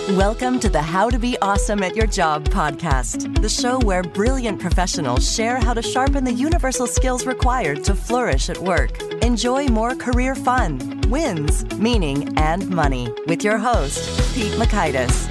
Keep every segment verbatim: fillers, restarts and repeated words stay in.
Welcome to the How to Be Awesome at Your Job podcast, the show where brilliant professionals share how to sharpen the universal skills required to flourish at work. Enjoy more career fun, wins, meaning, and money with your host, Pete Mockaitis.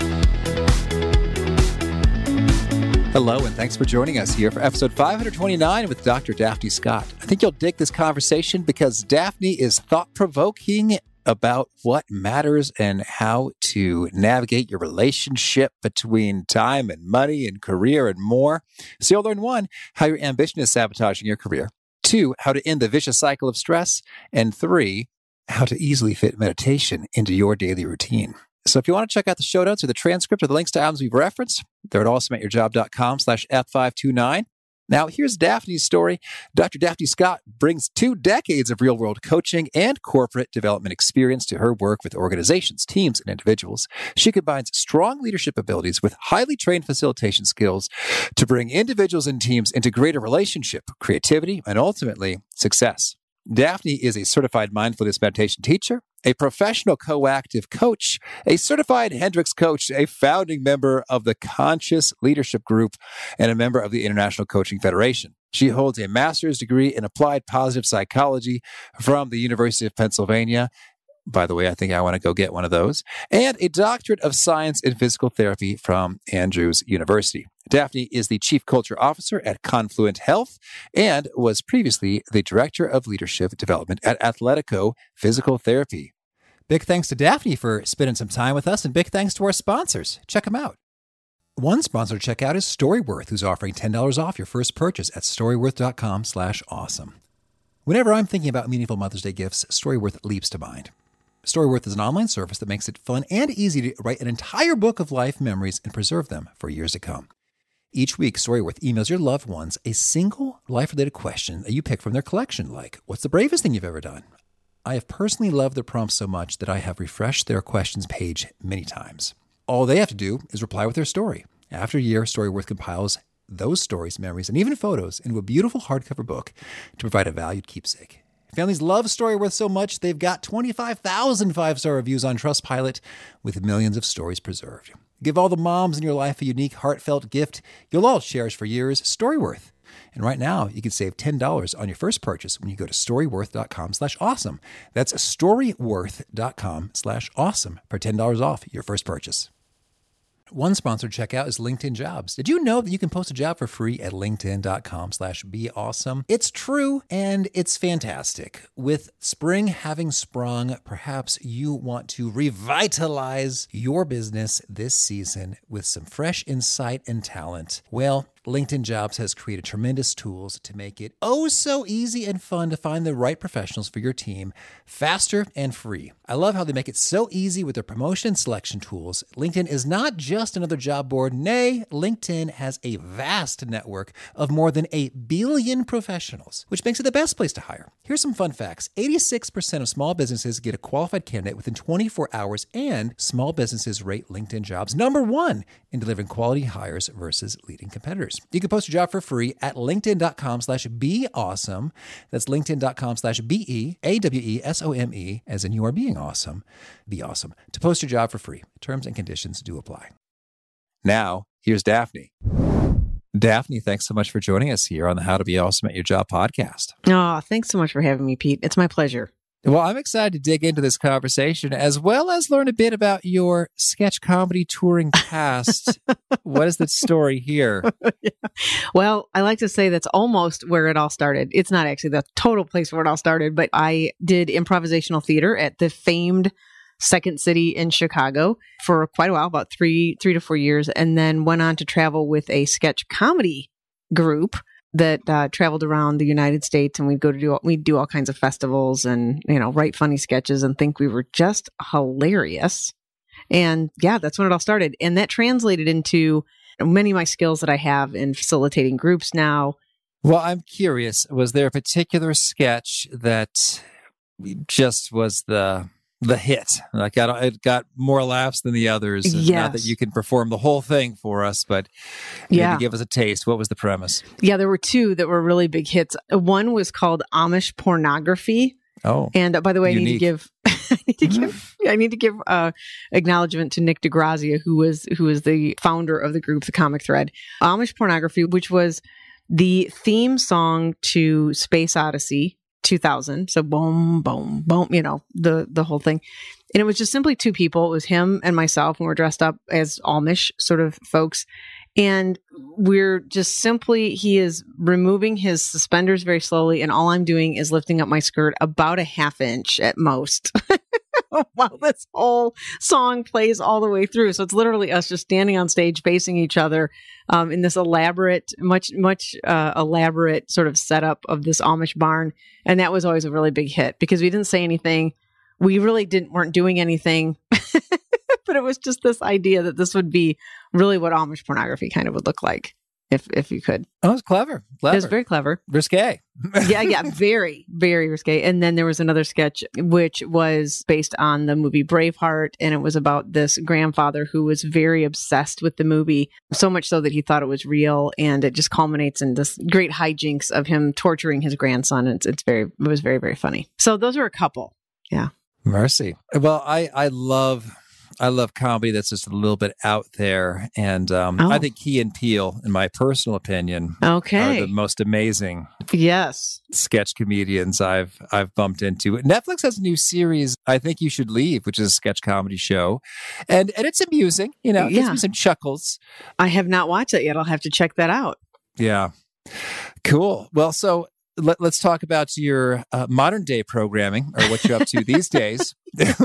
Hello, and thanks for joining us here for episode five twenty-nine with Doctor Daphne Scott. I think you'll dig this conversation because Daphne is thought-provoking about what matters and how to navigate your relationship between time and money and career and more. So you'll learn, one, how your ambition is sabotaging your career. Two, how to end the vicious cycle of stress. And three, how to easily fit meditation into your daily routine. So if you want to check out the show notes or the transcript or the links to items we've referenced, they're at awesomeatyourjob.com slash F529. Now, here's Daphne's story. Doctor Daphne Scott brings two decades of real-world coaching and corporate development experience to her work with organizations, teams, and individuals. She combines strong leadership abilities with highly trained facilitation skills to bring individuals and teams into greater relationship, creativity, and ultimately success. Daphne is a certified mindfulness meditation teacher, a professional coactive coach, a certified Hendricks coach, a founding member of the Conscious Leadership Group, and a member of the International Coaching Federation. She holds a master's degree in applied positive psychology from the University of Pennsylvania. By the way, I think I want to go get one of those. And a doctorate of science in physical therapy from Andrews University. Daphne is the Chief Culture Officer at Confluent Health and was previously the Director of Leadership Development at Athletico Physical Therapy. Big thanks to Daphne for spending some time with us, and big thanks to our sponsors. Check them out. One sponsor to check out is Storyworth, who's offering ten dollars off your first purchase at storyworth.com slash awesome. Whenever I'm thinking about meaningful Mother's Day gifts, Storyworth leaps to mind. Storyworth is an online service that makes it fun and easy to write an entire book of life memories and preserve them for years to come. Each week, Storyworth emails your loved ones a single life-related question that you pick from their collection, like, what's the bravest thing you've ever done? I have personally loved their prompts so much that I have refreshed their questions page many times. All they have to do is reply with their story. After a year, Storyworth compiles those stories, memories, and even photos into a beautiful hardcover book to provide a valued keepsake. Families love Storyworth so much, they've got twenty-five thousand five-star reviews on Trustpilot with millions of stories preserved. Give all the moms in your life a unique, heartfelt gift you'll all cherish for years, Storyworth. And right now, you can save ten dollars on your first purchase when you go to storyworth.com slash awesome. That's storyworth.com slash awesome for ten dollars off your first purchase. One sponsored checkout is LinkedIn Jobs. Did you know that you can post a job for free at linkedin.com slash be awesome? It's true, and it's fantastic. With spring having sprung, perhaps you want to revitalize your business this season with some fresh insight and talent. Well, LinkedIn Jobs has created tremendous tools to make it oh so easy and fun to find the right professionals for your team faster and free. I love how they make it so easy with their promotion and selection tools. LinkedIn is not just another job board. Nay, LinkedIn has a vast network of more than a billion professionals, which makes it the best place to hire. Here's some fun facts. eighty-six percent of small businesses get a qualified candidate within twenty-four hours, and small businesses rate LinkedIn Jobs number one in delivering quality hires versus leading competitors. You can post your job for free at linkedin.com slash be awesome. That's linkedin.com slash B-E, A-W-E-S-O-M-E, as in you are being awesome. Be awesome. To post your job for free. Terms and conditions do apply. Now, here's Daphne. Daphne, thanks so much for joining us here on the How to Be Awesome at Your Job podcast. Oh, thanks so much for having me, Pete. It's my pleasure. Well, I'm excited to dig into this conversation as well as learn a bit about your sketch comedy touring past. What is the story here? Yeah. Well, I like to say that's almost where it all started. It's not actually the total place where it all started, but I did improvisational theater at the famed Second City in Chicago for quite a while, about three, three to four years, and then went on to travel with a sketch comedy group that uh, traveled around the United States, and we'd go to do we'd do all kinds of festivals and, you know, write funny sketches and think we were just hilarious. And yeah, that's when it all started. And that translated into many of my skills that I have in facilitating groups now. Well, I'm curious, was there a particular sketch that just was the the hit? Like, it got more laughs than the others. Yes. Not that you can perform the whole thing for us, but yeah. maybe give us a taste. What was the premise? Yeah, there were two that were really big hits. One was called Amish Pornography. Oh, and uh, by the way, unique. I need to give, I need to give, I need to give uh, acknowledgement to Nick DeGrazia, who was who was the founder of the group, The Comic Thread. Amish Pornography, which was the theme song to Space Odyssey two thousand. So boom, boom, boom, you know, the the whole thing. And it was just simply two people. It was him and myself, and we're dressed up as Amish sort of folks. And we're just simply, he is removing his suspenders very slowly. And all I'm doing is lifting up my skirt about a half inch at most while this whole song plays all the way through. So it's literally us just standing on stage facing each other um, in this elaborate, much, much uh, elaborate sort of setup of this Amish barn. And that was always a really big hit because we didn't say anything. We really didn't, weren't doing anything. But it was just this idea that this would be really what Amish pornography kind of would look like if if you could. Oh, it was clever. clever. It was very clever. Risque. yeah, yeah, very, very risque. And then there was another sketch which was based on the movie Braveheart, and it was about this grandfather who was very obsessed with the movie, so much so that he thought it was real, and it just culminates in this great hijinks of him torturing his grandson. It's it's very it was very, very funny. So those are a couple. Yeah. Mercy. Well, I I love I love comedy that's just a little bit out there. And um, Oh. I think Key and Peele, in my personal opinion, Okay. are the most amazing Yes. sketch comedians I've I've bumped into. Netflix has a new series, I Think You Should Leave, which is a sketch comedy show. And and it's amusing, you know, it gives Yeah. me some chuckles. I have not watched it yet. I'll have to check that out. Yeah. Cool. Well, so let, let's talk about your uh, modern day programming, or what you're up to these days.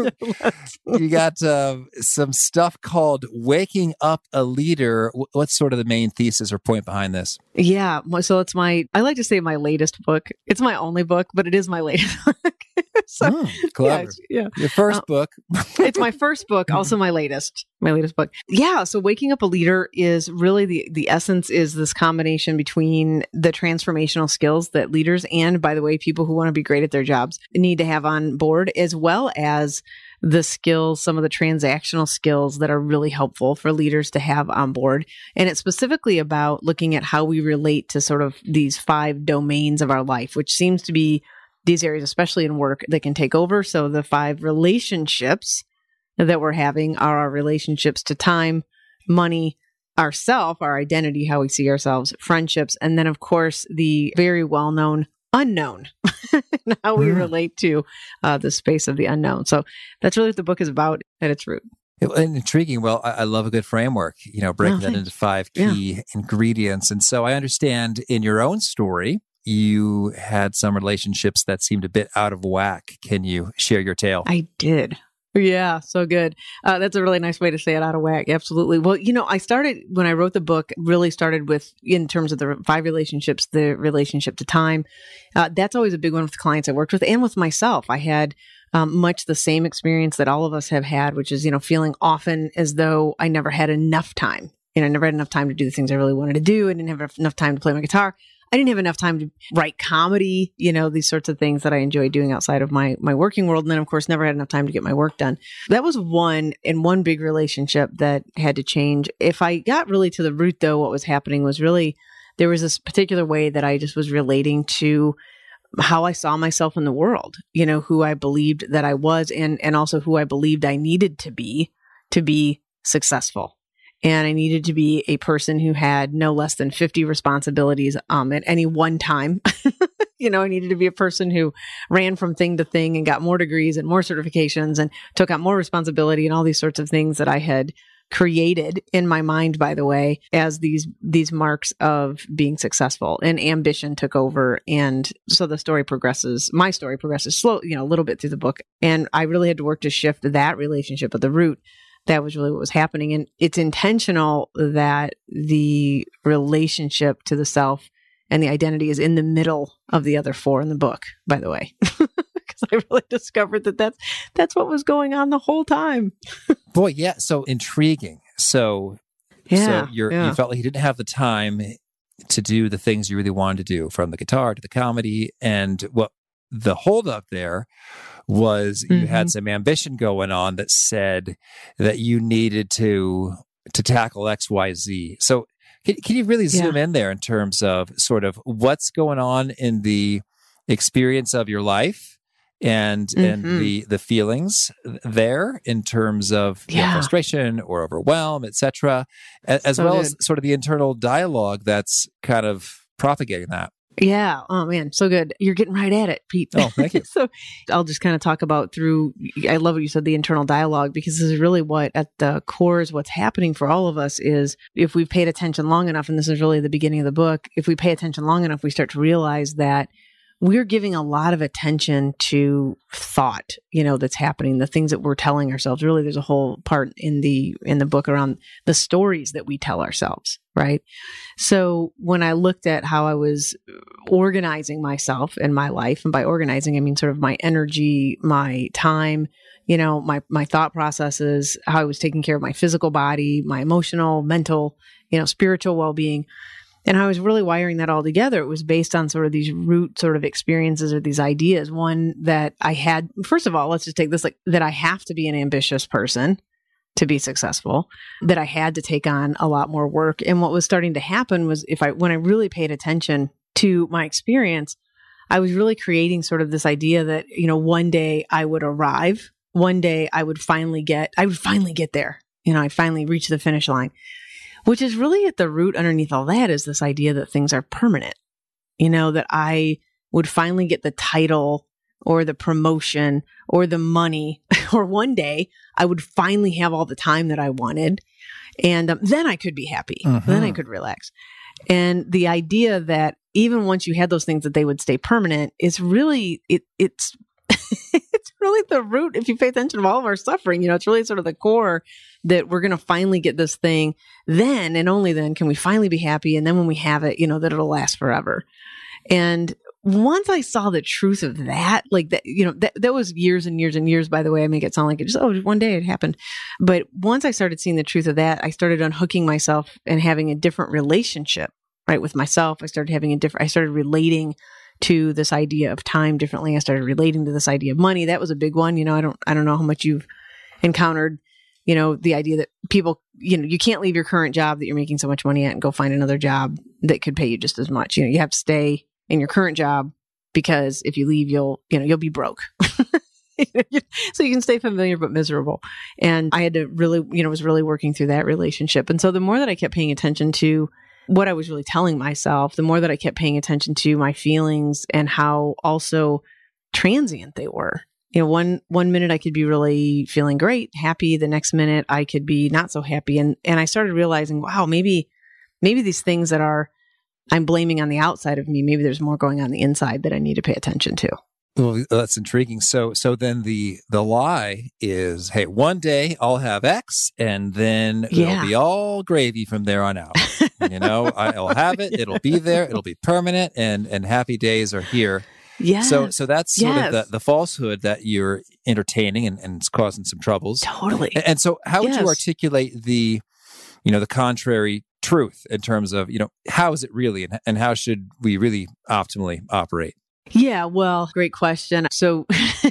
You got uh, some stuff called Waking Up a Leader. Wh- What's sort of the main thesis or point behind this? Yeah. my- So it's my, I like to say my latest book. It's my only book, but it is my latest book. so, Hmm, yeah, clever. it's- yeah. Your first Uh, book. It's my first book, also my latest, my latest book. Yeah. So Waking Up a Leader is really the, the essence is this combination between the transformational skills that leaders and, by the way, people who want to be great at their jobs need to have on board, as well as the skills, some of the transactional skills that are really helpful for leaders to have on board. And it's specifically about looking at how we relate to sort of these five domains of our life, which seems to be these areas, especially in work, that can take over. So the five relationships that we're having are our relationships to time, money, ourself, our identity, how we see ourselves, friendships, and then, of course, the very well-known unknown, and how we Mm. relate to uh, the space of the unknown. So that's really what the book is about at its root. It- and intriguing. Well, I, I love a good framework, you know, breaking Oh, that thanks. into five key ingredients. And so I understand in your own story, you had some relationships that seemed a bit out of whack. Can you share your tale? I did. Yeah, so good. Uh, that's a really nice way to say it, out of whack. Absolutely. Well, you know, I started when I wrote the book, really started with, in terms of the five relationships, the relationship to time. Uh, that's always a big one with clients I worked with and with myself. I had um, much the same experience that all of us have had, which is, you know, feeling often as though I never had enough time. You know, I never had enough time to do the things I really wanted to do. I didn't have enough time to play my guitar. I didn't have enough time to write comedy, you know, these sorts of things that I enjoy doing outside of my my working world. And then, of course, never had enough time to get my work done. That was one, and one big relationship that had to change. If I got really to the root, though, what was happening was really, there was this particular way that I just was relating to how I saw myself in the world, you know, who I believed that I was, and and also who I believed I needed to be to be successful. And I needed to be a person who had no less than fifty responsibilities um, at any one time. You know, I needed to be a person who ran from thing to thing and got more degrees and more certifications and took on more responsibility and all these sorts of things that I had created in my mind, by the way, as these these marks of being successful. And ambition took over. And so the story progresses, my story progresses slow, you know, a little bit through the book. And I really had to work to shift that relationship at the root. That was really what was happening. And it's intentional that the relationship to the self and the identity is in the middle of the other four in the book, by the way, because I really discovered that that's, that's what was going on the whole time. Boy, yeah. So intriguing. So, Yeah. so you're, yeah. you felt like you didn't have the time to do the things you really wanted to do, from the guitar to the comedy. And what the holdup there was, you Mm-hmm. had some ambition going on that said that you needed to to tackle X, Y, Z. So can, can you really zoom in there in terms of sort of what's going on in the experience of your life and Mm-hmm. and the the feelings there in terms of you know, Yeah. frustration or overwhelm, et cetera, as, as So well good. as sort of the internal dialogue that's kind of propagating that. Yeah. Oh man, so good. You're getting right at it, Pete. Oh, thank you. So I'll just kind of talk about through, I love what you said, the internal dialogue, because this is really what at the core is what's happening for all of us is if we've paid attention long enough, and this is really the beginning of the book, if we pay attention long enough, we start to realize that we're giving a lot of attention to thought, you know, that's happening, the things that we're telling ourselves. Really, there's a whole part in the in the book around the stories that we tell ourselves, right? So when I looked at how I was organizing myself and my life, and by organizing, I mean sort of my energy, my time, you know, my my thought processes, how I was taking care of my physical body, my emotional, mental, you know, spiritual well-being. And I was really wiring that all together. It was based on sort of these root sort of experiences or these ideas. One that I had, first of all, let's just take this, like that I have to be an ambitious person to be successful, that I had to take on a lot more work. And what was starting to happen was if I, when I really paid attention to my experience, I was really creating sort of this idea that, you know, one day I would arrive, one day I would finally get, I would finally get there. You know, I'd finally reach the finish line. Which is really at the root underneath all that is this idea that things are permanent. You know, that I would finally get the title or the promotion or the money, or one day I would finally have all the time that I wanted. And um, then I could be happy. Mm-hmm. Then I could relax. And the idea that even once you had those things that they would stay permanent is really, it, it's, it's really the root, if you pay attention to all of our suffering, you know, it's really sort of the core that we're going to finally get this thing. Then and only then can we finally be happy. And then when we have it, you know, that it'll last forever. And once I saw the truth of that, like that, you know, that, that was years and years and years, by the way. I make it sound like it just, oh, one day it happened. But once I started seeing the truth of that, I started unhooking myself and having a different relationship, right, with myself. I started having a different, I started relating to this idea of time differently. I started relating to this idea of money. That was a big one. You know, I don't, I don't know how much you've encountered, you know, the idea that people, you know, you can't leave your current job that you're making so much money at and go find another job that could pay you just as much. You know, you have to stay in your current job because if you leave, you'll, you know, you'll be broke. So you can stay familiar but miserable. And I had to really, you know, was really working through that relationship. And so the more that I kept paying attention to what I was really telling myself, the more that I kept paying attention to my feelings and how also transient they were. You know, one one minute I could be really feeling great, happy. The next minute I could be not so happy. And and I started realizing, wow, maybe maybe these things that are I'm blaming on the outside of me, maybe there's more going on the inside that I need to pay attention to. Well, that's intriguing. So, so then the the lie is, hey, one day I'll have X, and then Yeah. it'll be all gravy from there on out. You know, I'll have it; it'll be there, it'll be permanent, and and happy days are here. Yeah. So, so that's sort Yes. of the, the falsehood that you're entertaining, and, and it's causing some troubles. Totally. And, and so, how would Yes. you articulate the, you know, the contrary truth in terms of, you know, how is it really, and, and how should we really optimally operate? Yeah, well, great question. So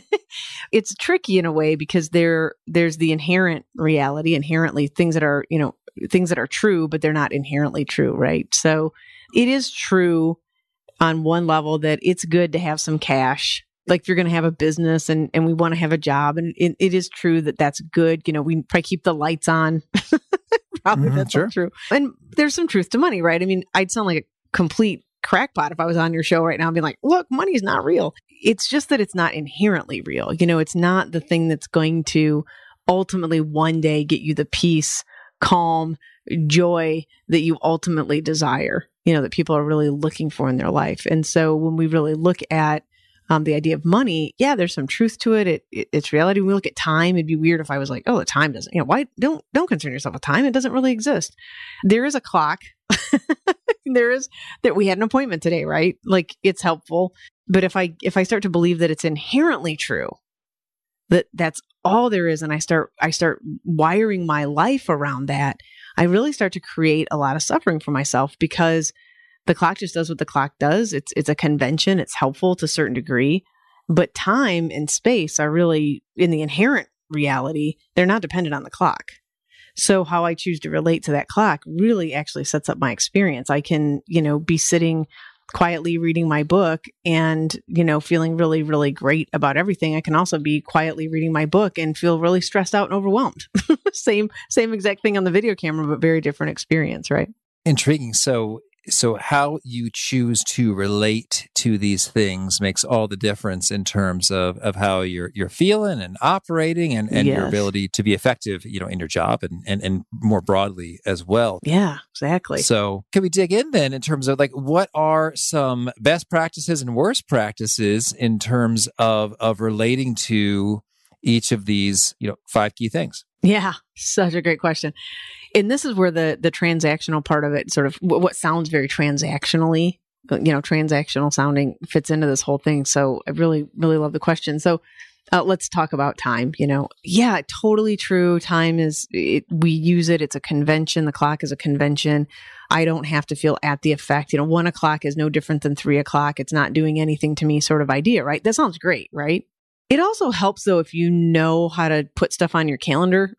it's tricky in a way because there there's the inherent reality, inherently things that are, you know, things that are true, but they're not inherently true, right? So it is true on one level that it's good to have some cash. Like if you're going to have a business and, and we want to have a job, and it, it is true that that's good. You know, we probably keep the lights on. Probably Mhm, that's sure. not true. And there's some truth to money, right? I mean, I'd sound like a complete crackpot if I was on your show right now and being like, look, money's not real. It's just that it's not inherently real. You know, it's not the thing that's going to ultimately one day get you the peace, calm, joy that you ultimately desire, you know, that people are really looking for in their life. And so when we really look at um, the idea of money, yeah, there's some truth to it. It, it. It's reality. When we look at time, it'd be weird if I was like, oh, the time doesn't, you know, why don't, don't concern yourself with time. It doesn't really exist. There is a clock. There is that we had an appointment today, right? Like it's helpful. But if I, if I start to believe that it's inherently true, that that's all there is, and I start, I start wiring my life around that, I really start to create a lot of suffering for myself because the clock just does what the clock does. It's, it's a convention. It's helpful to a certain degree, but time and space are really in the inherent reality. They're not dependent on the clock. So how I choose to relate to that clock really actually sets up my experience. I can, you know, be sitting quietly reading my book and, you know, feeling really, really great about everything. I can also be quietly reading my book and feel really stressed out and overwhelmed. same, same exact thing on the video camera, but very different experience, right? Intriguing. So, so how you choose to relate to these things makes all the difference in terms of, of how you're you're feeling and operating and, and Yes. your ability to be effective, you know, in your job and, and, and more broadly as well. Yeah, exactly. So can we dig in then in terms of like, what are some best practices and worst practices in terms of, of relating to each of these, you know, five key things? Yeah, such a great question. And this is where the the transactional part of it, sort of what sounds very transactionally, you know, transactional sounding fits into this whole thing. So I really, really love the question. So uh, let's talk about time. You know, yeah, totally true. Time is, it, we use it. It's a convention. The clock is a convention. I don't have to feel at the effect. You know, one o'clock is no different than three o'clock. It's not doing anything to me sort of idea, right? That sounds great, right? It also helps, though, if you know how to put stuff on your calendar.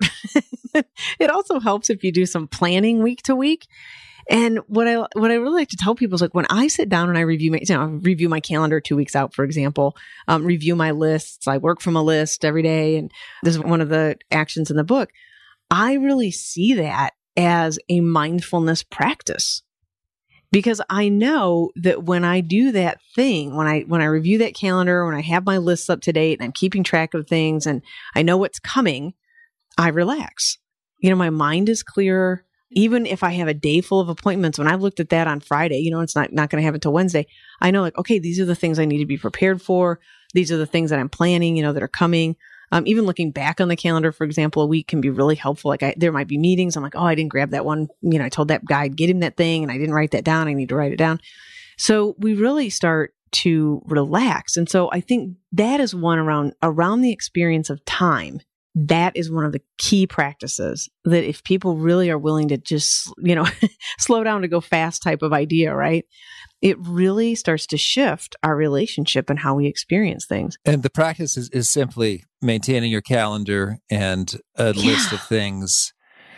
It also helps if you do some planning week to week. And what I what I really like to tell people is like when I sit down and I review my you know review my calendar two weeks out, for example, um, review my lists. I work from a list every day, and this is one of the actions in the book. I really see that as a mindfulness practice. Because I know that when I do that thing, when I when I review that calendar, when I have my lists up to date and I'm keeping track of things and I know what's coming, I relax. You know, my mind is clearer. Even if I have a day full of appointments, when I've looked at that on Friday, you know, it's not, not going to have until Wednesday. I know like, okay, these are the things I need to be prepared for. These are the things that I'm planning, you know, that are coming. Um, even looking back on the calendar, for example, a week can be really helpful. Like I, there might be meetings. I'm like, oh, I didn't grab that one. You know, I told that guy I'd get him that thing and I didn't write that down. I need to write it down. So we really start to relax. And so I think that is one around, around the experience of time. That is one of the key practices that if people really are willing to just, you know, slow down to go fast type of idea, right? It really starts to shift our relationship and how we experience things. And the practice is, is simply maintaining your calendar and a Yeah. list of things.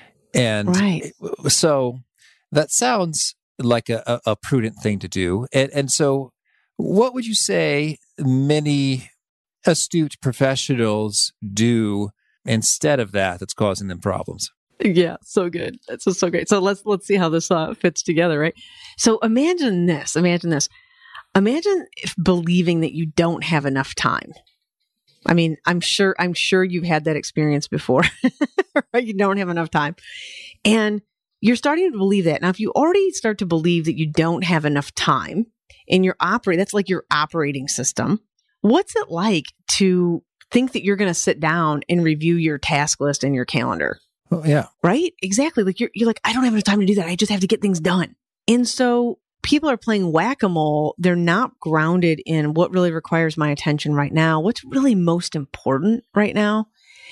And Right. so that sounds like a, a, a prudent thing to do. And, and so what would you say many astute professionals do instead of that that's causing them problems? Yeah, so good. That's just so great. So let's let's see how this uh, fits together, right? So imagine this. Imagine this. Imagine if believing that you don't have enough time. I mean, I'm sure I'm sure you've had that experience before. Right? You don't have enough time, and you're starting to believe that. Now, if you already start to believe that you don't have enough time, and you're operating, that's like your operating system. What's it like to think that you're going to sit down and review your task list in your calendar? Oh, yeah. Right? Exactly. Like you're, you're like, I don't have enough time to do that. I just have to get things done. And so people are playing whack-a-mole. They're not grounded in what really requires my attention right now. What's really most important right now.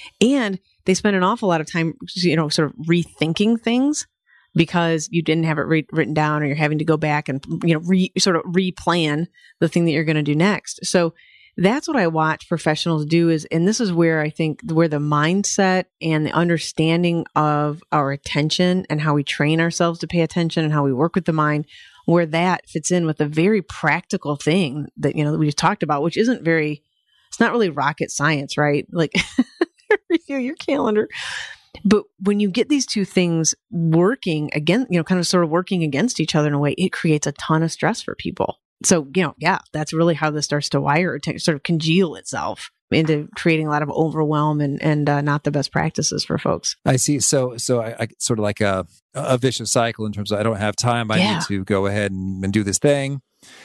And they spend an awful lot of time, you know, sort of rethinking things because you didn't have it re- written down or you're having to go back and, you know, re, sort of replan the thing that you're going to do next. So that's what I watch professionals do is, and this is where I think where the mindset and the understanding of our attention and how we train ourselves to pay attention and how we work with the mind, where that fits in with a very practical thing that, you know, that we just talked about, which isn't very, it's not really rocket science, right? Like review your calendar. But when you get these two things working again, you know, kind of sort of working against each other in a way, it creates a ton of stress for people. So, you know, yeah, that's really how this starts to wire, to sort of congeal itself into creating a lot of overwhelm and, and uh, not the best practices for folks. I see. So, so I, I sort of like a, a vicious cycle in terms of I don't have time. I Yeah. need to go ahead and, and do this thing.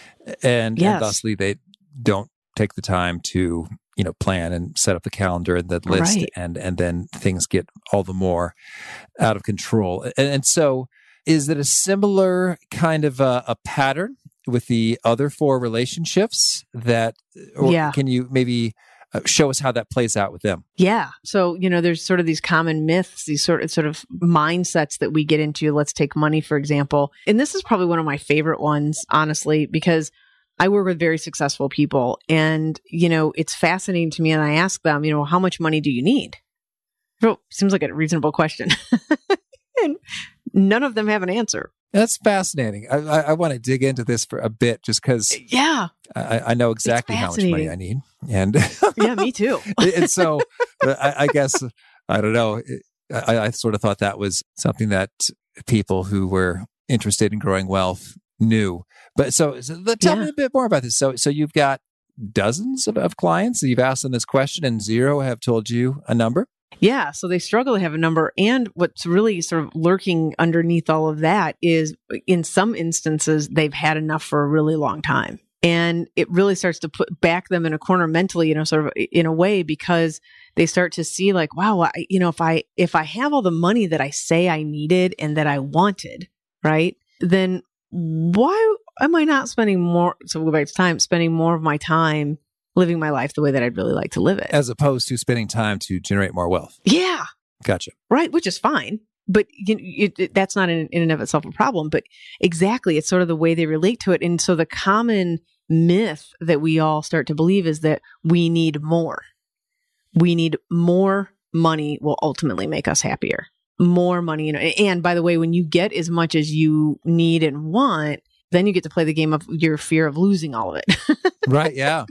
And, Yes. and thusly they don't take the time to, you know, plan and set up the calendar and the list. Right. And, and then things get all the more out of control. And, and so is it a similar kind of a, a pattern with the other four relationships that, or Yeah. can you maybe uh, show us how that plays out with them? Yeah. So, you know, there's sort of these common myths, these sort of sort of mindsets that we get into. Let's take money, for example. And this is probably one of my favorite ones, honestly, because I work with very successful people and, you know, it's fascinating to me. And I ask them, you know, how much money do you need? Well, seems like a reasonable question. And none of them have an answer. That's fascinating. I, I, I want to dig into this for a bit just because yeah, I, I know exactly how much money I need. And yeah, me too. And so I, I guess, I don't know, I, I sort of thought that was something that people who were interested in growing wealth knew. But so, so tell yeah. me a bit more about this. So so you've got dozens of, of clients that you've asked them this question and zero have told you a number? Yeah, so they struggle to have a number. And what's really sort of lurking underneath all of that is in some instances, they've had enough for a really long time. And it really starts to put back them in a corner mentally, you know, sort of in a way, because they start to see like, wow, I, you know, if I if I have all the money that I say I needed and that I wanted, right, then why am I not spending more? So we'll go back to time, spending more of my time living my life the way that I'd really like to live it. As opposed to spending time to generate more wealth. Yeah. Gotcha. Right. Which is fine. But you, you, it, that's not in, in and of itself a problem. But exactly, it's sort of the way they relate to it. And so the common myth that we all start to believe is that we need more. We need more money will ultimately make us happier. More money. You know, and by the way, when you get as much as you need and want, then you get to play the game of your fear of losing all of it. Right. Yeah.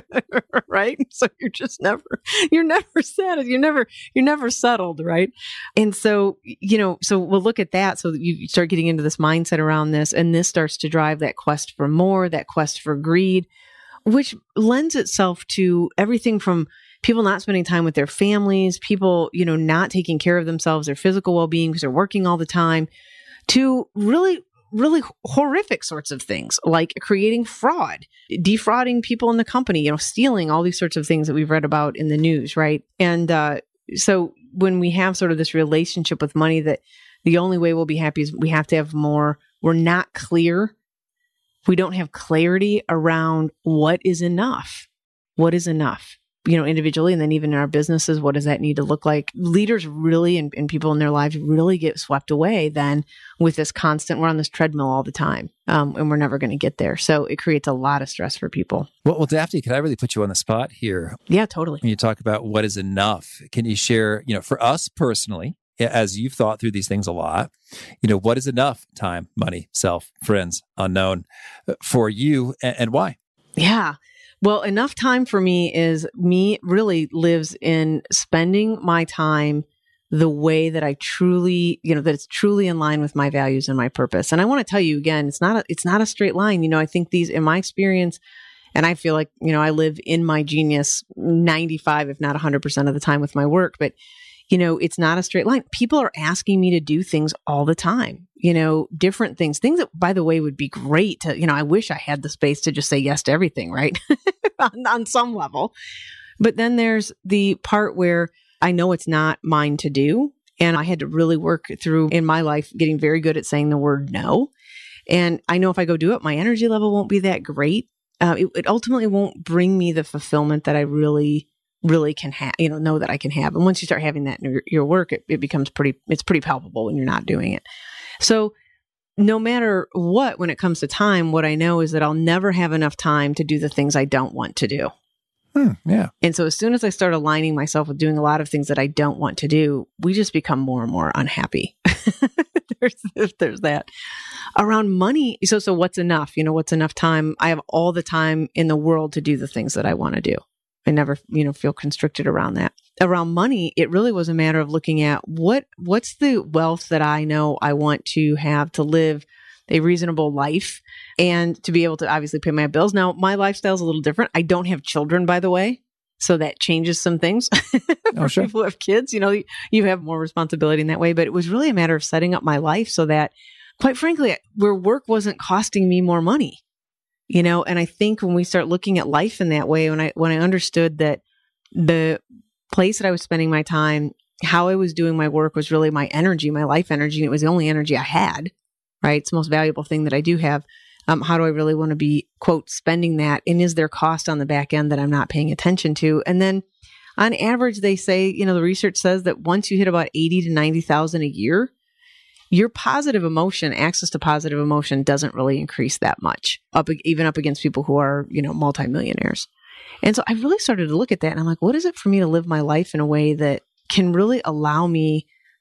Right. So you're just never, you're never settled. You're never, you're never settled. Right. And so, you know, so we'll look at that. So that you start getting into this mindset around this, and this starts to drive that quest for more, that quest for greed, which lends itself to everything from people not spending time with their families, people, you know, not taking care of themselves, their physical well-being because they're working all the time, to really really horrific sorts of things like creating fraud, defrauding people in the company, you know, stealing, all these sorts of things that we've read about in the news, right? And uh, so when we have sort of this relationship with money that the only way we'll be happy is we have to have more, we're not clear. We don't have clarity around what is enough. What is enough? You know, individually, and then even in our businesses, what does that need to look like? Leaders really, and, and people in their lives really get swept away then with this constant, we're on this treadmill all the time, um, and we're never going to get there. So it creates a lot of stress for people. Well, well, Daphne, can I really put you on the spot here? Yeah, totally. When you talk about what is enough, can you share, you know, for us personally, as you've thought through these things a lot, you know, what is enough time, money, self, friends, unknown for you, and, and why? Yeah. Well, enough time for me is me really lives in spending my time the way that I truly, you know, that it's truly in line with my values and my purpose. And I want to tell you again, it's not a, it's not a straight line. You know, I think these, in my experience, and I feel like, you know, I live in my genius ninety-five, if not one hundred percent of the time with my work, but you know, it's not a straight line. People are asking me to do things all the time, you know, different things, things that, by the way, would be great to, you know, I wish I had the space to just say yes to everything, right? on, on some level. But then there's the part where I know it's not mine to do. And I had to really work through in my life, getting very good at saying the word no. And I know if I go do it, my energy level won't be that great. Uh, it, it ultimately won't bring me the fulfillment that I really really can have, you know, know that I can have. And once you start having that in your, your work, it, it becomes pretty, it's pretty palpable when you're not doing it. So no matter what, when it comes to time, what I know is that I'll never have enough time to do the things I don't want to do. Hmm, yeah. And so as soon as I start aligning myself with doing a lot of things that I don't want to do, we just become more and more unhappy. there's, there's that. Around money. So, so what's enough? You know, what's enough time? I have all the time in the world to do the things that I want to do. I never, you know, feel constricted around that. Around money, it really was a matter of looking at what what's the wealth that I know I want to have to live a reasonable life and to be able to obviously pay my bills. Now, my lifestyle is a little different. I don't have children, by the way, so that changes some things. For oh, sure. people who have kids, you know, you have more responsibility in that way. But it was really a matter of setting up my life so that, quite frankly, where work wasn't costing me more money. You know, and I think when we start looking at life in that way, when I when I understood that the place that I was spending my time, how I was doing my work was really my energy, my life energy, and it was the only energy I had, right? It's the most valuable thing that I do have. Um, how do I really want to be, quote, spending that? And is there cost on the back end that I'm not paying attention to? And then on average, they say, you know, the research says that once you hit about eighty to ninety thousand a year, your positive emotion, access to positive emotion doesn't really increase that much, up even up against people who are, you know, multimillionaires. And so I really started to look at that and I'm like, what is it for me to live my life in a way that can really allow me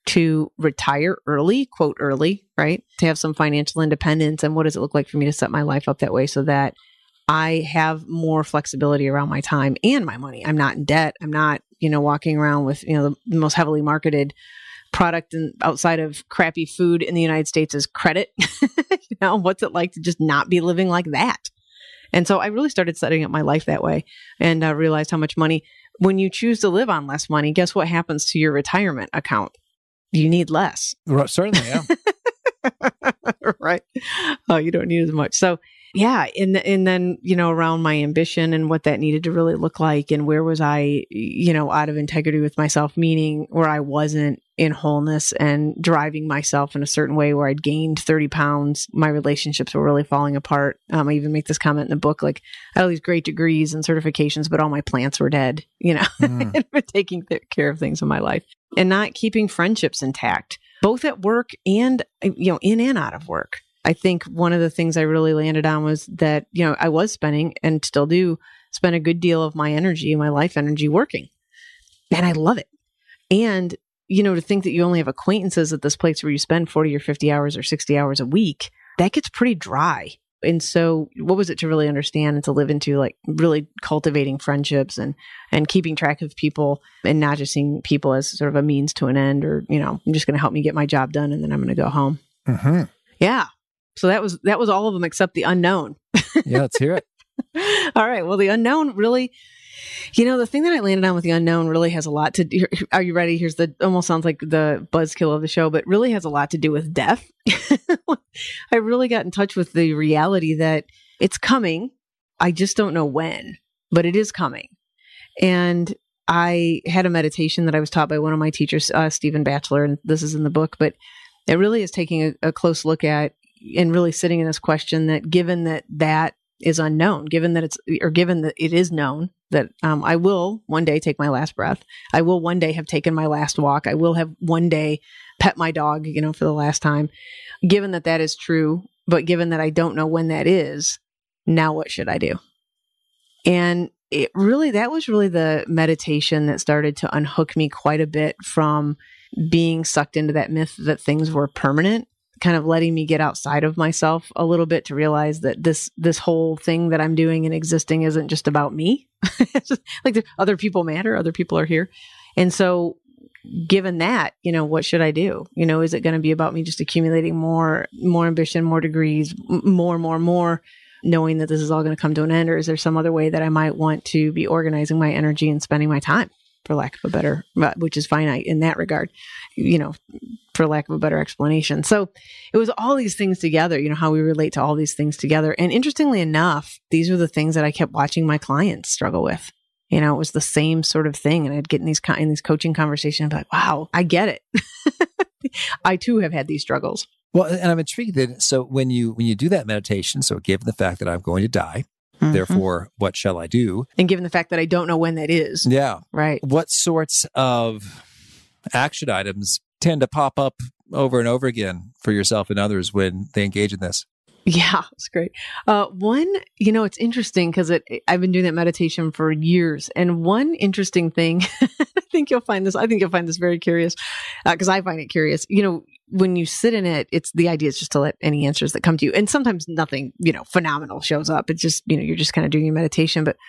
to retire early, quote early, right? To have some financial independence. And what does it look like for me to set my life up that way so that I have more flexibility around my time and my money? I'm not in debt. I'm not, you know, walking around with, you know, the most heavily marketed product and outside of crappy food in the United States is credit. You know, what's it like to just not be living like that? And so I really started setting up my life that way and uh, realized how much money, when you choose to live on less money, guess what happens to your retirement account? You need less. Right, certainly, yeah. Right. Oh, you don't need as much. So yeah. And, and then, you know, around my ambition and what that needed to really look like and where was I, you know, out of integrity with myself, meaning where I wasn't in wholeness and driving myself in a certain way where I'd gained thirty pounds. My relationships were really falling apart. Um, I even make this comment in the book, like I had all these great degrees and certifications, but all my plants were dead, you know, mm. taking th- care of things in my life and not keeping friendships intact, both at work and, you know, in and out of work. I think one of the things I really landed on was that, you know, I was spending and still do spend a good deal of my energy, my life energy working. And I love it. And, you know, to think that you only have acquaintances at this place where you spend forty or fifty hours or sixty hours a week, that gets pretty dry. And so what was it to really understand and to live into, like really cultivating friendships and, and keeping track of people and not just seeing people as sort of a means to an end or, you know, I'm just going to help me get my job done and then I'm going to go home. Mm-hmm. Yeah. So that was, that was all of them except the unknown. Yeah, let's hear it. All right. Well, the unknown really, you know, the thing that I landed on with the unknown really has a lot to do. Are you ready? Here's the, almost sounds like the buzzkill of the show, but really has a lot to do with death. I really got in touch with the reality that it's coming. I just don't know when, but it is coming. And I had a meditation that I was taught by one of my teachers, uh, Stephen Batchelor, and this is in the book, but it really is taking a, a close look at and really sitting in this question that given that that is unknown, given that it's, or given that it is known that um, I will one day take my last breath. I will one day have taken my last walk. I will have one day pet my dog, you know, for the last time. Given that that is true, but given that I don't know when that is, now what should I do? And it really, that was really the meditation that started to unhook me quite a bit from being sucked into that myth that things were permanent, kind of letting me get outside of myself a little bit to realize that this, this whole thing that I'm doing and existing isn't just about me. It's just like the other people matter. Other people are here. And so given that, you know, what should I do? You know, is it going to be about me just accumulating more, more ambition, more degrees, more, more, more, knowing that this is all going to come to an end? Or is there some other way that I might want to be organizing my energy and spending my time, for lack of a better, which is finite in that regard, you know, for lack of a better explanation. So it was all these things together, you know, how we relate to all these things together. And interestingly enough, these were the things that I kept watching my clients struggle with. You know, it was the same sort of thing. And I'd get in these, in these coaching conversations and be like, wow, I get it. I too have had these struggles. Well, and I'm intrigued that, so when you, when you do that meditation, so given the fact that I'm going to die, mm-hmm. therefore, what shall I do? And given the fact that I don't know when that is. Yeah. Right. What sorts of action items tend to pop up over and over again for yourself and others when they engage in this? Yeah, it's great. Uh, one, you know, it's interesting because it, I've been doing that meditation for years. And one interesting thing, I think you'll find this, I think you'll find this very curious because uh, I find it curious. You know, when you sit in it, it's the idea is just to let any answers that come to you. And sometimes nothing, you know, phenomenal shows up. It's just, you know, you're just kind of doing your meditation. But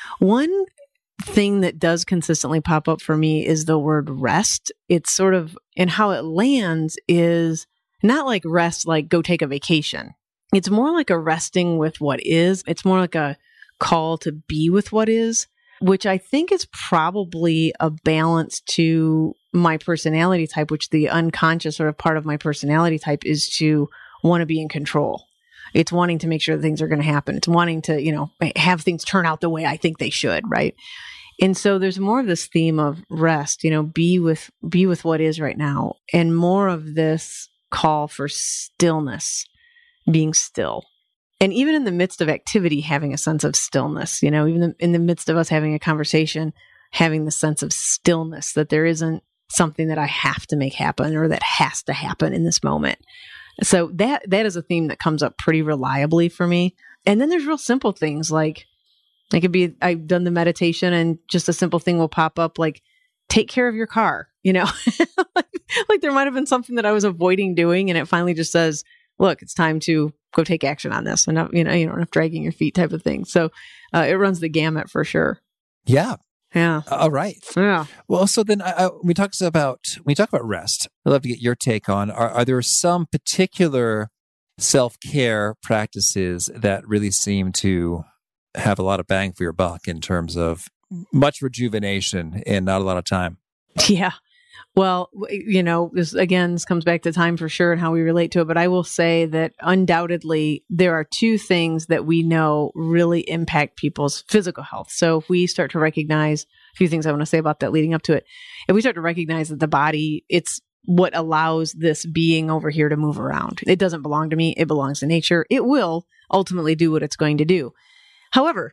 one thing that does consistently pop up for me is the word rest. It's sort of, and how it lands is not like rest, like go take a vacation. It's more like a resting with what is. It's more like a call to be with what is, which I think is probably a balance to my personality type, which the unconscious sort of part of my personality type is to want to be in control. It's wanting to make sure that things are going to happen. It's wanting to, you know, have things turn out the way I think they should, right? And so there's more of this theme of rest, you know, be with, be with what is right now, and more of this call for stillness, being still. And even in the midst of activity, having a sense of stillness, you know, even in the midst of us having a conversation, having the sense of stillness, that there isn't something that I have to make happen or that has to happen in this moment. So that that is a theme that comes up pretty reliably for me. And then there's real simple things like, it could be, I've done the meditation and just a simple thing will pop up like, take care of your car, you know, like there might have been something that I was avoiding doing, and it finally just says, look, it's time to go take action on this. And, you know, you don't have dragging your feet type of thing. So uh, it runs the gamut for sure. Yeah. Yeah. All right. Yeah. Well, so then I, I, we talked about, we talk about rest. I'd love to get your take on, are, are there some particular self-care practices that really seem to have a lot of bang for your buck in terms of much rejuvenation and not a lot of time? Yeah. Well, you know, this again, this comes back to time for sure and how we relate to it. But I will say that undoubtedly there are two things that we know really impact people's physical health. So if we start to recognize a few things I want to say about that leading up to it, if we start to recognize that the body, it's what allows this being over here to move around. It doesn't belong to me. It belongs to nature. It will ultimately do what it's going to do. However,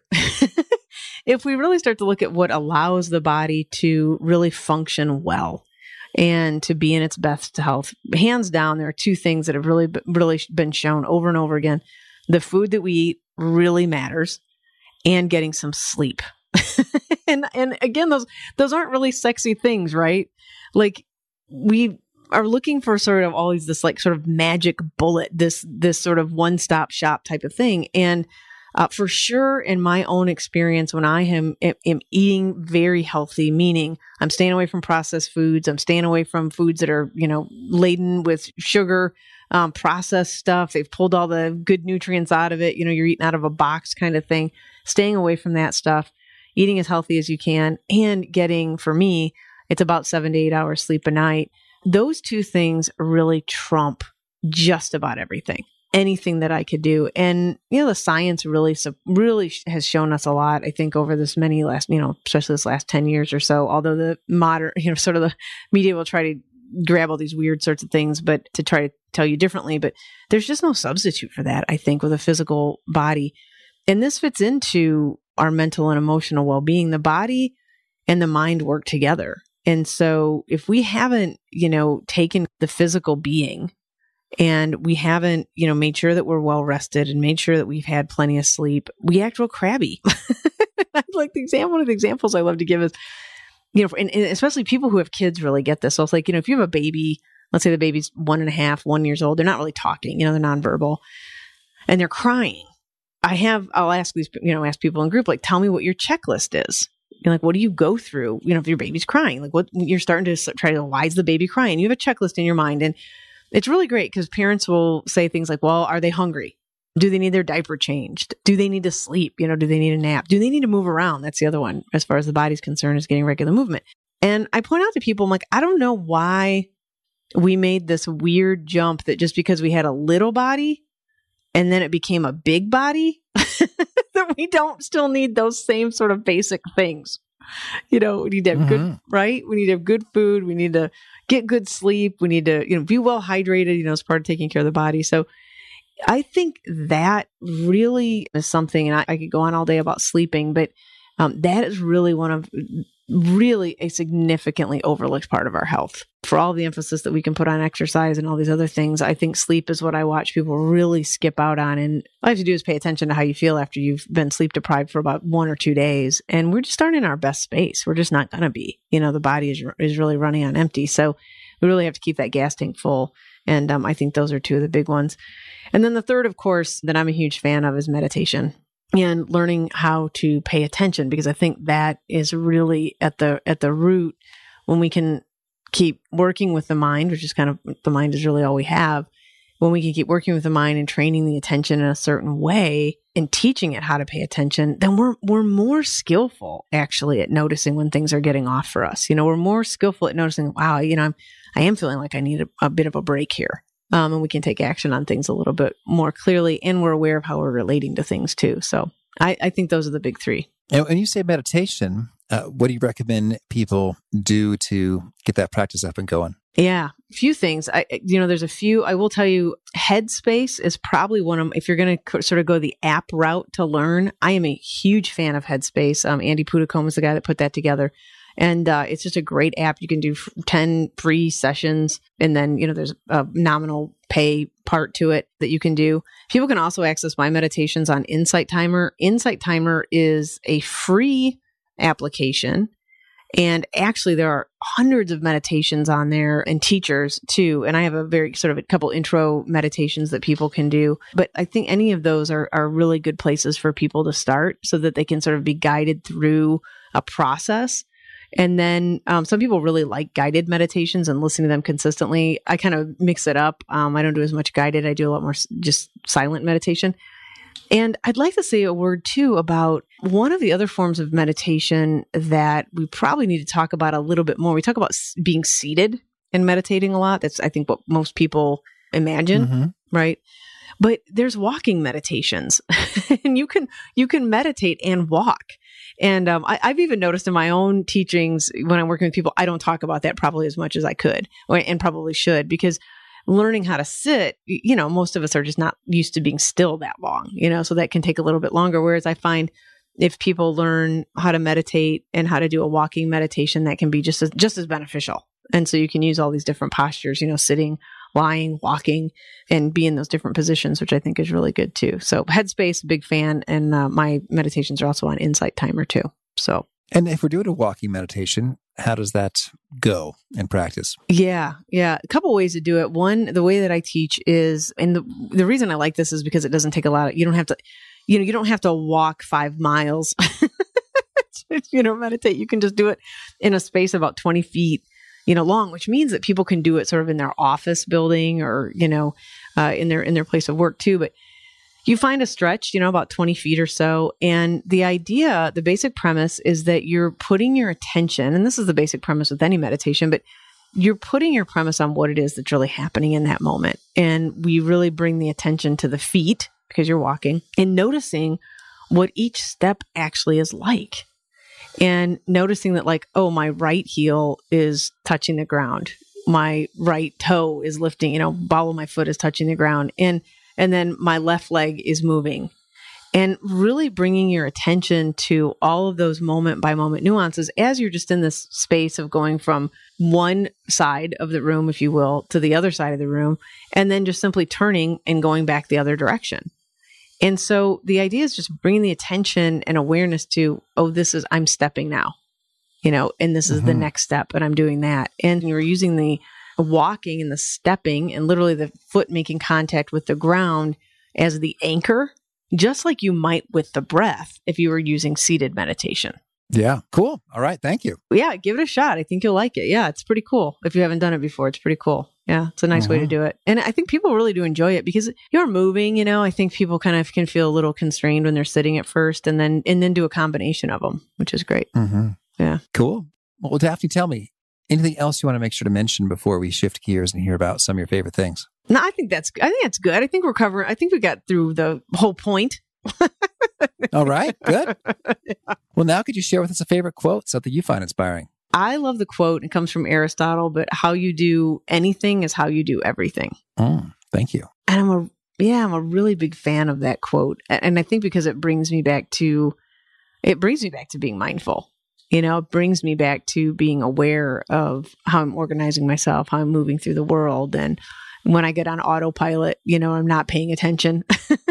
if we really start to look at what allows the body to really function well, and to be in its best health, hands down, there are two things that have really, really been shown over and over again. The food that we eat really matters, and getting some sleep. and and again, those those aren't really sexy things, right? Like we are looking for sort of always this like sort of magic bullet, this this sort of one-stop shop type of thing. And Uh, for sure, in my own experience, when I am, am, am eating very healthy, meaning I'm staying away from processed foods, I'm staying away from foods that are, you know, laden with sugar, um, processed stuff. They've pulled all the good nutrients out of it. You know, you're eating out of a box kind of thing. Staying away from that stuff, eating as healthy as you can, and getting, for me, it's about seven to eight hours sleep a night. Those two things really trump just about everything. Anything that I could do. And, you know, the science really, really has shown us a lot, I think, over this many last, you know, especially this last ten years or so, although the modern, you know, sort of the media will try to grab all these weird sorts of things, but to try to tell you differently, but there's just no substitute for that, I think, with a physical body. And this fits into our mental and emotional well-being. The body and the mind work together. And so if we haven't, you know, taken the physical being and we haven't, you know, made sure that we're well rested and made sure that we've had plenty of sleep, we act real crabby. Like the example, one of the examples I love to give is, you know, and, and especially people who have kids really get this. So it's like, you know, if you have a baby, let's say the baby's one and a half, one years old, they're not really talking, you know, they're nonverbal and they're crying. I have, I'll ask these, you know, ask people in group, like, tell me what your checklist is. You're like, what do you go through? You know, if your baby's crying, like what you're starting to try to, why is the baby crying? You have a checklist in your mind. And it's really great because parents will say things like, well, are they hungry? Do they need their diaper changed? Do they need to sleep? You know, do they need a nap? Do they need to move around? That's the other one, as far as the body's concerned, is getting regular movement. And I point out to people, I'm like, I don't know why we made this weird jump that just because we had a little body and then it became a big body, that we don't still need those same sort of basic things. You know, we need to have mm-hmm. good, right? We need to have good food. We need to get good sleep. We need to, you know, be well hydrated, you know, as part of taking care of the body. So I think that really is something, and I, I could go on all day about sleeping, but um, that is really one of really a significantly overlooked part of our health. For all the emphasis that we can put on exercise and all these other things, I think sleep is what I watch people really skip out on. And all you have to do is pay attention to how you feel after you've been sleep deprived for about one or two days. And we're just starting in our best space. We're just not going to be, you know, the body is, is really running on empty. So we really have to keep that gas tank full. And um, I think those are two of the big ones. And then the third, of course, that I'm a huge fan of is meditation and learning how to pay attention, because I think that is really at the at the root. When we can keep working with the mind, which is kind of, the mind is really all we have. When we can keep working with the mind and training the attention in a certain way and teaching it how to pay attention, then we're we're more skillful actually at noticing when things are getting off for us. You know, we're more skillful at noticing, wow, you know, I'm I am feeling like I need a, a bit of a break here. Um, and we can take action on things a little bit more clearly, and we're aware of how we're relating to things too. So I, I think those are the big three. And when you say meditation, uh, what do you recommend people do to get that practice up and going? Yeah, a few things. I, you know, there's a few. I will tell you, Headspace is probably one of them. If you're going to sort of go the app route to learn, I am a huge fan of Headspace. Um, Andy Puddicombe is the guy that put that together. And uh, it's just a great app. You can do ten free sessions, and then, you know, there's a nominal pay part to it that you can do. People can also access my meditations on Insight Timer. Insight Timer is a free application, And actually, there are hundreds of meditations on there and teachers too. And I have a very sort of a couple intro meditations that people can do. But I think any of those are, are really good places for people to start so that they can sort of be guided through a process. And then um, some people really like guided meditations and listening to them consistently. I kind of mix it up. Um, I don't do as much guided. I do a lot more s- just silent meditation. And I'd like to say a word too about one of the other forms of meditation that we probably need to talk about a little bit more. We talk about s- being seated and meditating a lot. That's, I think, what most people imagine, mm-hmm. right? But there's walking meditations, and you can you can meditate and walk. And um, I, I've even noticed in my own teachings when I'm working with people, I don't talk about that probably as much as I could, or, and probably should, because learning how to sit, you know, most of us are just not used to being still that long, you know, so that can take a little bit longer. Whereas I find if people learn how to meditate and how to do a walking meditation, that can be just as, just as beneficial. And so you can use all these different postures, you know, sitting, lying, walking, and be in those different positions, which I think is really good too. So Headspace, big fan. And uh, my meditations are also on Insight Timer too. So. And if we're doing a walking meditation, how does that go in practice? Yeah, yeah. A couple ways to do it. One, the way that I teach is, and the, the reason I like this is because it doesn't take a lot of, you don't have to, you know, you don't have to walk five miles, to, you know, meditate. You can just do it in a space about twenty feet, you know, long, which means that people can do it sort of in their office building or, you know, uh, in their, in their place of work too. But you find a stretch, you know, about twenty feet or so. And the idea, the basic premise is that you're putting your attention, and this is the basic premise with any meditation, but you're putting your premise on what it is that's really happening in that moment. And we really bring the attention to the feet because you're walking and noticing what each step actually is like. And noticing that like, oh, my right heel is touching the ground. My right toe is lifting, you know, ball of my foot is touching the ground. And And then my left leg is moving, and really bringing your attention to all of those moment by moment nuances as you're just in this space of going from one side of the room, if you will, to the other side of the room, and then just simply turning and going back the other direction. And so the idea is just bringing the attention and awareness to, oh, this is, I'm stepping now, you know, and this is mm-hmm. the next step, and I'm doing that. And you're using the walking and the stepping and literally the foot making contact with the ground as the anchor, just like you might with the breath if you were using seated meditation. Yeah. Cool. All right. Thank you. Yeah. Give it a shot. I think you'll like it. Yeah. It's pretty cool. If you haven't done it before, it's pretty cool. Yeah. It's a nice mm-hmm. way to do it. And I think people really do enjoy it because you're moving, you know, I think people kind of can feel a little constrained when they're sitting at first and then, and then do a combination of them, which is great. Mm-hmm. Yeah. Cool. Well, Daphne, tell me, anything else you want to make sure to mention before we shift gears and hear about some of your favorite things? No, I think that's, I think that's good. I think we're covering, I think we got through the whole point. All right, good. Yeah. Well, now could you share with us a favorite quote, something you find inspiring? I love the quote. It comes from Aristotle, but how you do anything is how you do everything. Mm, thank you. And I'm a, yeah, I'm a really big fan of that quote. And I think because it brings me back to, it brings me back to being mindful. You know, it brings me back to being aware of how I'm organizing myself, how I'm moving through the world. And when I get on autopilot, you know, I'm not paying attention.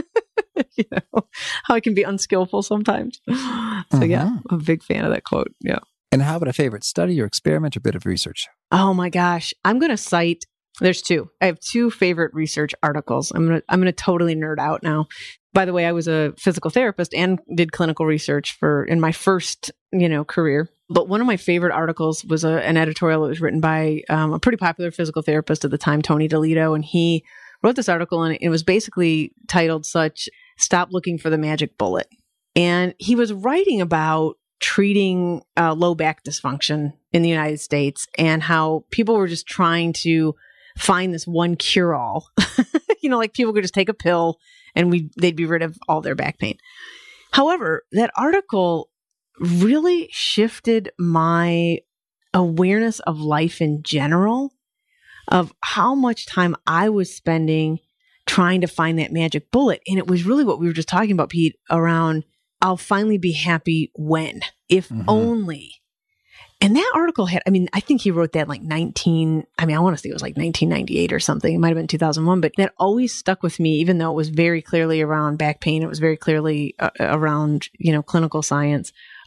You know, how I can be unskillful sometimes. So mm-hmm. yeah, I'm a big fan of that quote. Yeah. And how about a favorite study or experiment or bit of research? Oh my gosh. I'm going to cite, there's two. I have two favorite research articles. I'm going to, I'm going to totally nerd out now. By the way, I was a physical therapist and did clinical research for in my first, you know, career. But one of my favorite articles was a, an editorial that was written by um, a pretty popular physical therapist at the time, Tony DeLito. And he wrote this article and it was basically titled such, Stop Looking for the Magic Bullet. And he was writing about treating uh, low back dysfunction in the United States and how people were just trying to find this one cure-all. You know, like people could just take a pill and we they'd be rid of all their back pain. However, that article really shifted my awareness of life in general, of how much time I was spending trying to find that magic bullet. And it was really what we were just talking about, Pete, around I'll finally be happy when, if mm-hmm. only. And that article had, I mean, I think he wrote that like nineteen, I mean, I want to say it was like nineteen ninety-eight or something. It might have been two thousand one, but that always stuck with me, even though it was very clearly around back pain. It was very clearly uh, around, you know, clinical science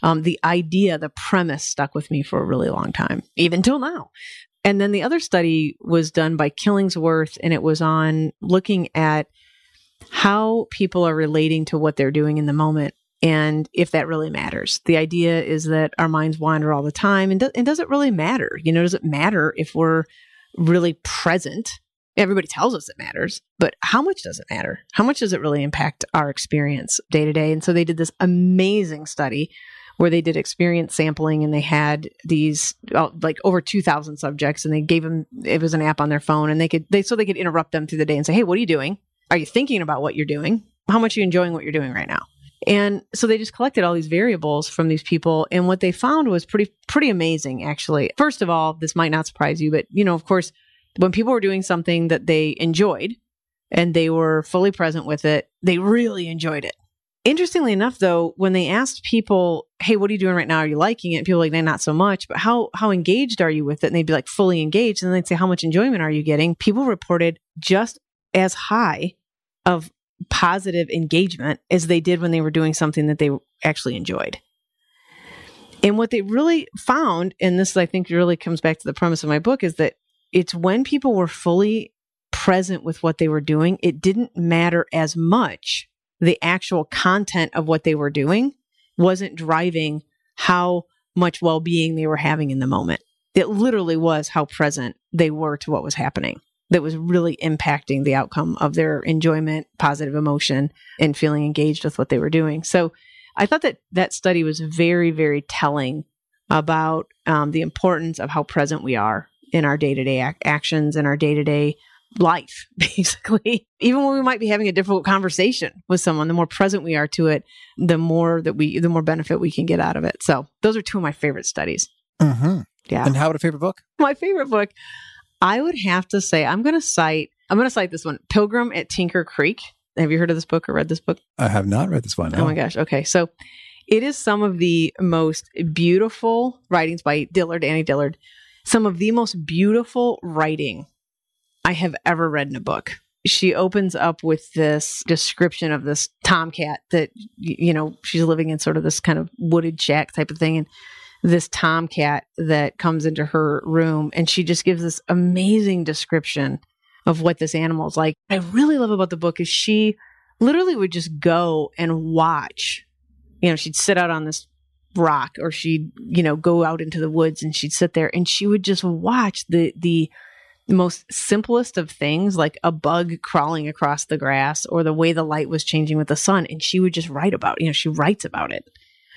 Um, the idea, the premise stuck with me for a really long time, even till now. And then the other study was done by Killingsworth, and it was on looking at how people are relating to what they're doing in the moment and if that really matters. The idea is that our minds wander all the time, and, do, and does it really matter? You know, does it matter if we're really present? Everybody tells us it matters, but how much does it matter? How much does it really impact our experience day to day? And so they did this amazing study where they did experience sampling, and they had these oh, like over two thousand subjects, and they gave them, it was an app on their phone, and they could, they, so they could interrupt them through the day and say, hey, what are you doing? Are you thinking about what you're doing? How much are you enjoying what you're doing right now? And so they just collected all these variables from these people. And what they found was pretty, pretty amazing, actually. First of all, this might not surprise you, but, you know, of course, when people were doing something that they enjoyed and they were fully present with it, they really enjoyed it. Interestingly enough, though, when they asked people, hey, what are you doing right now? Are you liking it? And people were like, nah, not so much, but how, how engaged are you with it? And they'd be like, fully engaged. And then they'd say, how much enjoyment are you getting? People reported just as high of positive engagement as they did when they were doing something that they actually enjoyed. And what they really found, and this I think really comes back to the premise of my book, is that it's when people were fully present with what they were doing, it didn't matter as much. The actual content of what they were doing wasn't driving how much well-being they were having in the moment. It literally was how present they were to what was happening that was really impacting the outcome of their enjoyment, positive emotion, and feeling engaged with what they were doing. So I thought that that study was very, very telling about um, the importance of how present we are in our day-to-day ac- actions and our day-to-day life, basically. Even when we might be having a difficult conversation with someone, the more present we are to it, the more that we, the more benefit we can get out of it. So those are two of my favorite studies. Mm-hmm. Yeah. And how about a favorite book? My favorite book, I would have to say, I'm going to cite, I'm going to cite this one, Pilgrim at Tinker Creek. Have you heard of this book or read this book? I have not read this one. No. Oh my gosh. Okay. So it is some of the most beautiful writings by Dillard, Annie Dillard, some of the most beautiful writing I have ever read in a book. She opens up with this description of this tomcat that, you know, she's living in sort of this kind of wooded shack type of thing. And this tomcat that comes into her room, and she just gives this amazing description of what this animal is like. What I really love about the book is she literally would just go and watch. You know, she'd sit out on this rock, or she'd, you know, go out into the woods, and she'd sit there and she would just watch the, the, the most simplest of things, like a bug crawling across the grass or the way the light was changing with the sun. And she would just write about it. You know, she writes about it.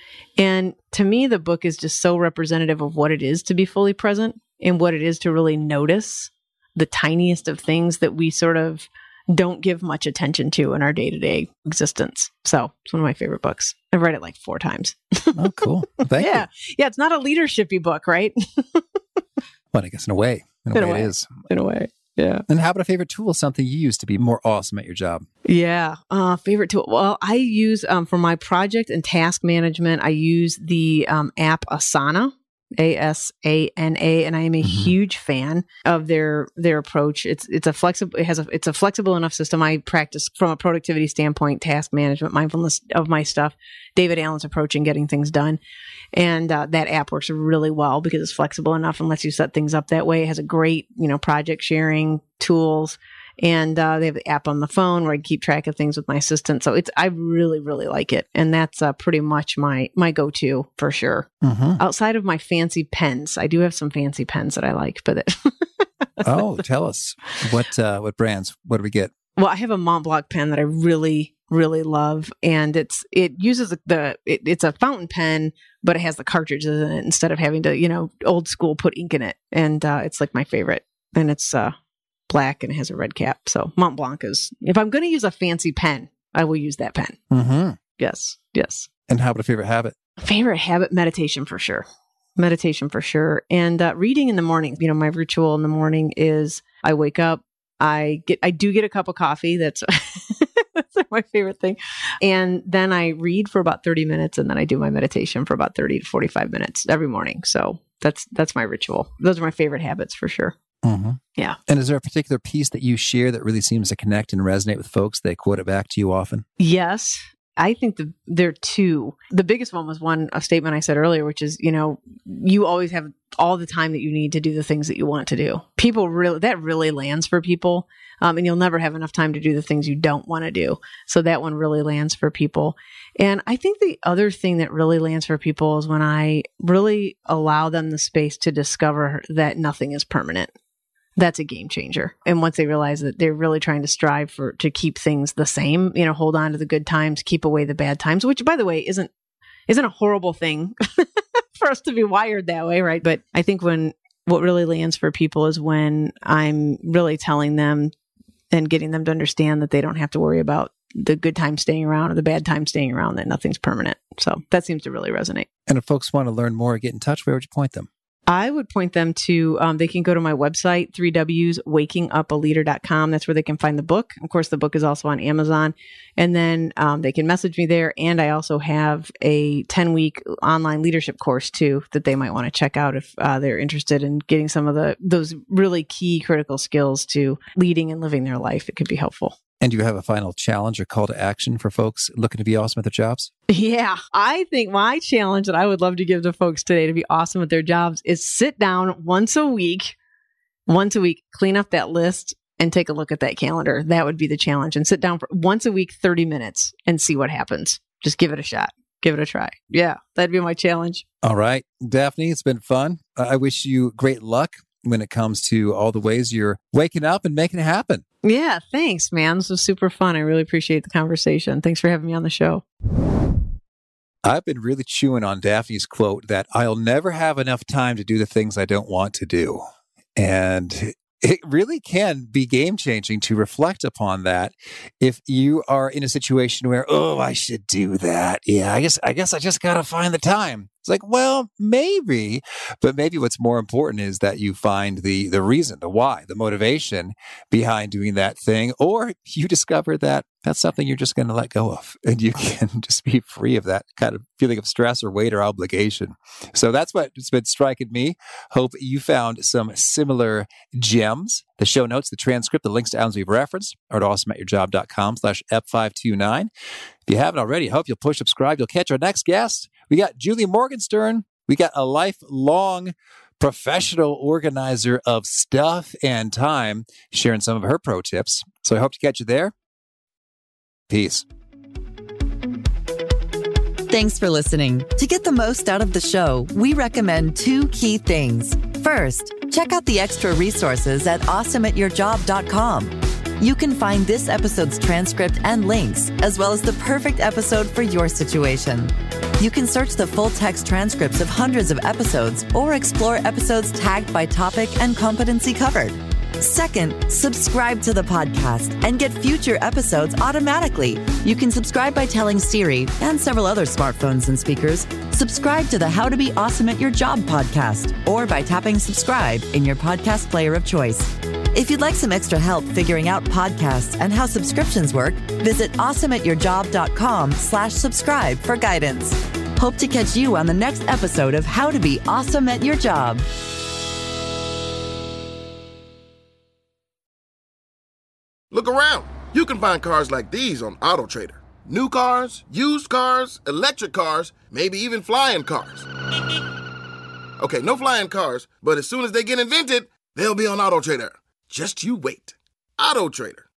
And to me, the book is just so representative of what it is to be fully present and what it is to really notice the tiniest of things that we sort of don't give much attention to in our day-to-day existence. So it's one of my favorite books. I've read it like four times. Oh, cool. Thank yeah. you. Yeah. It's not a leadership-y book, right? Well, I guess in a way. In a, in way, a way it is. In a way. Yeah. And how about a favorite tool, something you use to be more awesome at your job? Yeah. Uh, favorite tool. Well, I use, um, for my project and task management, I use the um, app Asana, A S A N A, and I am a mm-hmm. huge fan of their their approach. It's it's a flexible, it has a, it's a flexible enough system. I practice from a productivity standpoint, task management, mindfulness of my stuff, David Allen's approach in getting things done. And uh, that app works really well because it's flexible enough and lets you set things up that way. It has a great, you know, project sharing tools. And uh, they have the app on the phone where I keep track of things with my assistant. So it's, I really, really like it. And that's uh, pretty much my, my go-to for sure. Mm-hmm. Outside of my fancy pens, I do have some fancy pens that I like, but it oh, tell us what, uh, what brands, what do we get? Well, I have a Montblanc pen that I really, really love. And it's, it uses the, it, it's a fountain pen, but it has the cartridges in it instead of having to, you know, old school put ink in it. And uh, it's like my favorite. And it's, uh, black and it has a red cap. So Montblanc is, if I'm going to use a fancy pen, I will use that pen. Mm-hmm. Yes. Yes. And how about a favorite habit? Favorite habit, meditation for sure. Meditation for sure. And uh, reading in the morning. You know, my ritual in the morning is I wake up, I get, I do get a cup of coffee. That's, that's my favorite thing. And then I read for about thirty minutes, and then I do my meditation for about thirty to forty-five minutes every morning. So that's, that's my ritual. Those are my favorite habits for sure. Mm-hmm. Yeah. And is there a particular piece that you share that really seems to connect and resonate with folks? They quote it back to you often? Yes. I think the, there are two. The biggest one was one, a statement I said earlier, which is, you know, you always have all the time that you need to do the things that you want to do. People really, that really lands for people. Um, and you'll never have enough time to do the things you don't want to do. So that one really lands for people. And I think the other thing that really lands for people is when I really allow them the space to discover that nothing is permanent. That's a game changer. And once they realize that they're really trying to strive for, to keep things the same, you know, hold on to the good times, keep away the bad times, which by the way, isn't, isn't a horrible thing for us to be wired that way. Right. But I think when what really lands for people is when I'm really telling them and getting them to understand that they don't have to worry about the good times staying around or the bad times staying around, that nothing's permanent. So that seems to really resonate. And if folks want to learn more or get in touch, where would you point them? I would point them to, um, they can go to my website, three W's waking up a leader dot com. That's where they can find the book. Of course, the book is also on Amazon. And then um, they can message me there. And I also have a ten-week online leadership course, too, that they might want to check out if uh, they're interested in getting some of the those really key critical skills to leading and living their life. It could be helpful. And do you have a final challenge or call to action for folks looking to be awesome at their jobs? Yeah, I think my challenge that I would love to give to folks today to be awesome at their jobs is sit down once a week, once a week, clean up that list and take a look at that calendar. That would be the challenge. And sit down for once a week, thirty minutes and see what happens. Just give it a shot. Give it a try. Yeah, that'd be my challenge. All right. Daphne, it's been fun. I wish you great luck when it comes to all the ways you're waking up and making it happen. Yeah, thanks, man. This was super fun. I really appreciate the conversation. Thanks for having me on the show. I've been really chewing on Daphne's quote that I'll never have enough time to do the things I don't want to do. And it really can be game-changing to reflect upon that if you are in a situation where, oh, I should do that. Yeah, I guess I guess I just got to find the time. It's like, well, maybe, but maybe what's more important is that you find the the reason, the why, the motivation behind doing that thing, or you discover that that's something you're just going to let go of and you can just be free of that kind of feeling of stress or weight or obligation. So that's what's been striking me. Hope you found some similar gems. The show notes, the transcript, the links to items we've referenced are at awesomeatyourjob.com slash F529. If you haven't already, I hope you'll push subscribe. You'll catch our next guest. We got Julie Morgenstern. We got a lifelong professional organizer of stuff and time sharing some of her pro tips. So I hope to catch you there. Peace. Thanks for listening. To get the most out of the show, we recommend two key things. First, check out the extra resources at awesome at your job dot com. You can find this episode's transcript and links, as well as the perfect episode for your situation. You can search the full text transcripts of hundreds of episodes or explore episodes tagged by topic and competency covered. Second, subscribe to the podcast and get future episodes automatically. You can subscribe by telling Siri and several other smartphones and speakers, subscribe to the How to Be Awesome at Your Job podcast, or by tapping subscribe in your podcast player of choice. If you'd like some extra help figuring out podcasts and how subscriptions work, visit awesome at your job dot com slash subscribe for guidance. Hope to catch you on the next episode of How to Be Awesome at Your Job. Look around. You can find cars like these on AutoTrader. New cars, used cars, electric cars, maybe even flying cars. Okay, no flying cars, but as soon as they get invented, they'll be on AutoTrader. Just you wait. AutoTrader.